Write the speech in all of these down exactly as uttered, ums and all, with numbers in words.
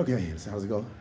Okay, so how's it go?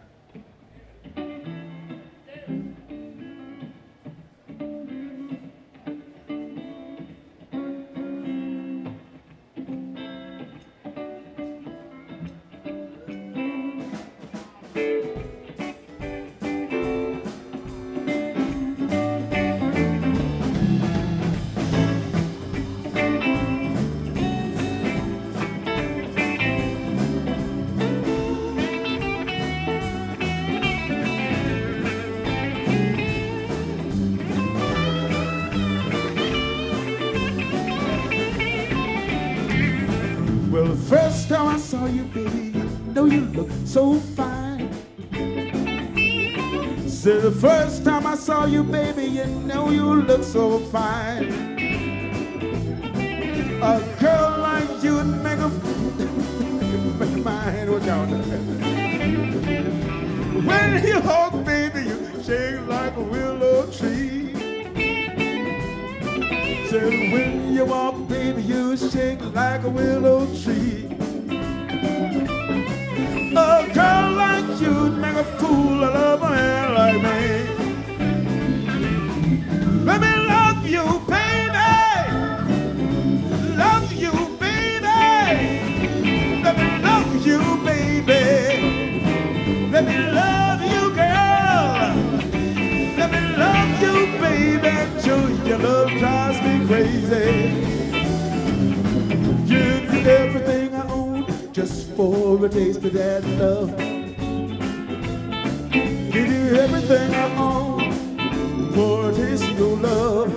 Well, the first time I saw you, baby, you know you look so fine. Said the first time I saw you, baby, you know you look so fine. A girl like you would make a make a mind what y'all doing. When you walk, baby, you shake like a willow tree. Said when you walk, baby, you shake like a willow tree. A girl like you'd make a fool of a man like me. Let me love you, baby. Love you, baby. Let me love you, baby. Let me love you, girl. Let me love you, baby, till your love drives me crazy. Give you everything I own just for a taste of that love. Give you everything I own for a taste of your love.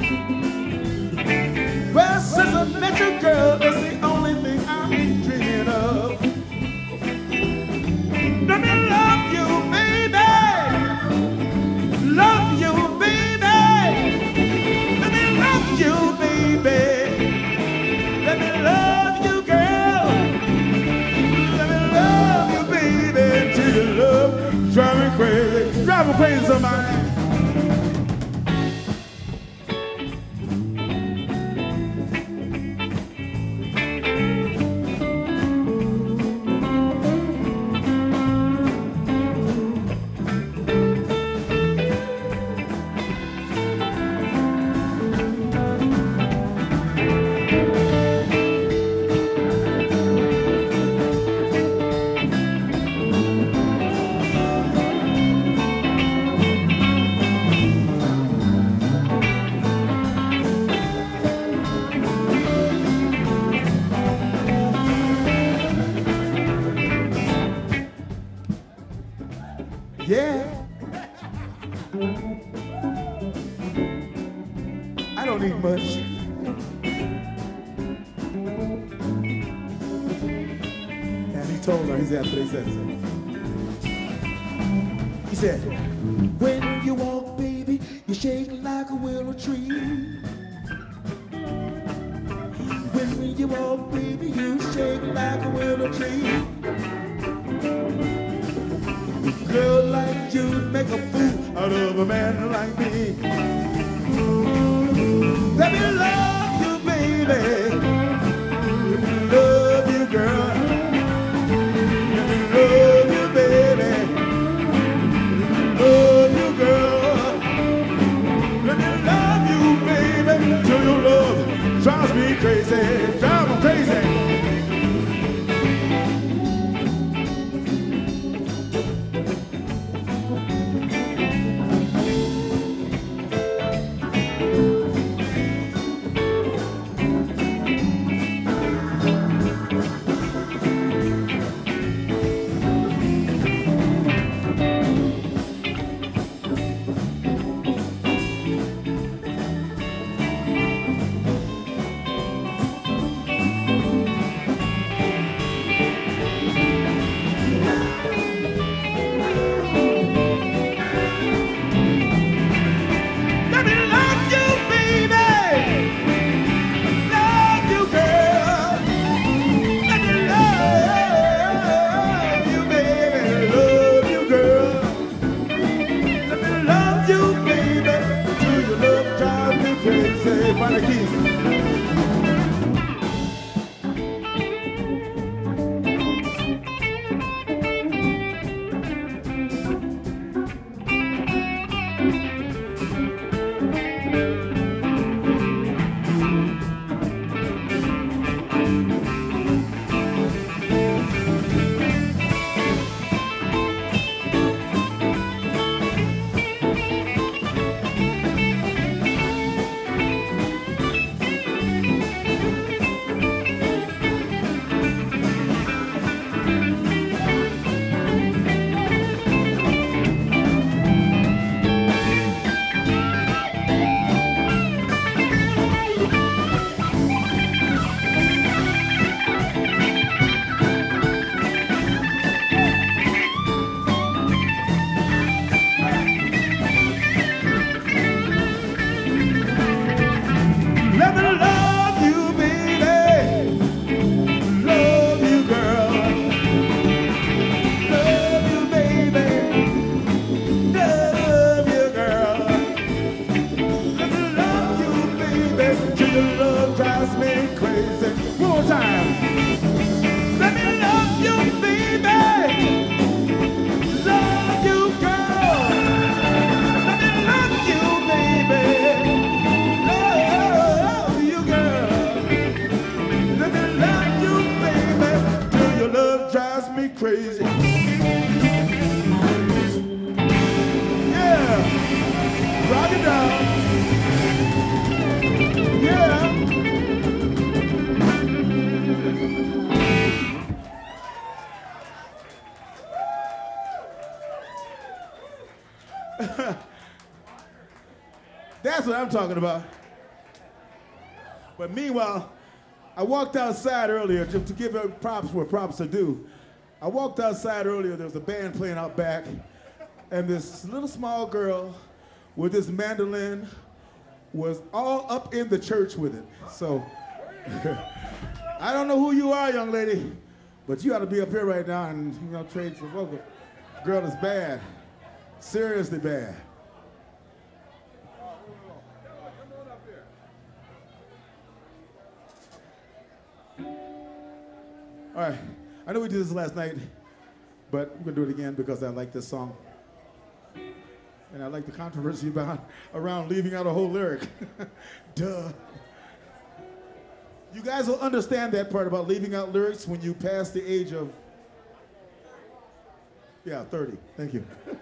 Well, since I met you, girl, that's the only thing I'm dreaming of. Let me love you, baby. Love you, baby. Let me love you, baby. Let me love you, girl. Let me love you, baby, till your love drive me crazy. Drive me crazy, somebody. Yeah. I don't need much. And he told her, he said, after they said so. He said, when you walk, baby, you shake like a willow tree. When you walk, baby, you shake like a willow tree. Girl like you make a fool out of a man like me. Let me love you, baby. Let me love you, girl. Let me love you, baby. Love you, girl. Let me love you, baby, till your love drives me crazy. Drive me crazy. I'm talking about. But meanwhile, I walked outside earlier to, to give her props where props are due. I walked outside earlier, there was a band playing out back, and this little small girl with this mandolin was all up in the church with it. So, I don't know who you are, young lady, but you ought to be up here right now and, you know, trade for vocal. Girl is bad, seriously bad. All right, I know we did this last night, but we're gonna do it again because I like this song. And I like the controversy about around leaving out a whole lyric. Duh. You guys will understand that part about leaving out lyrics when you pass the age of, yeah, thirty. Thank you.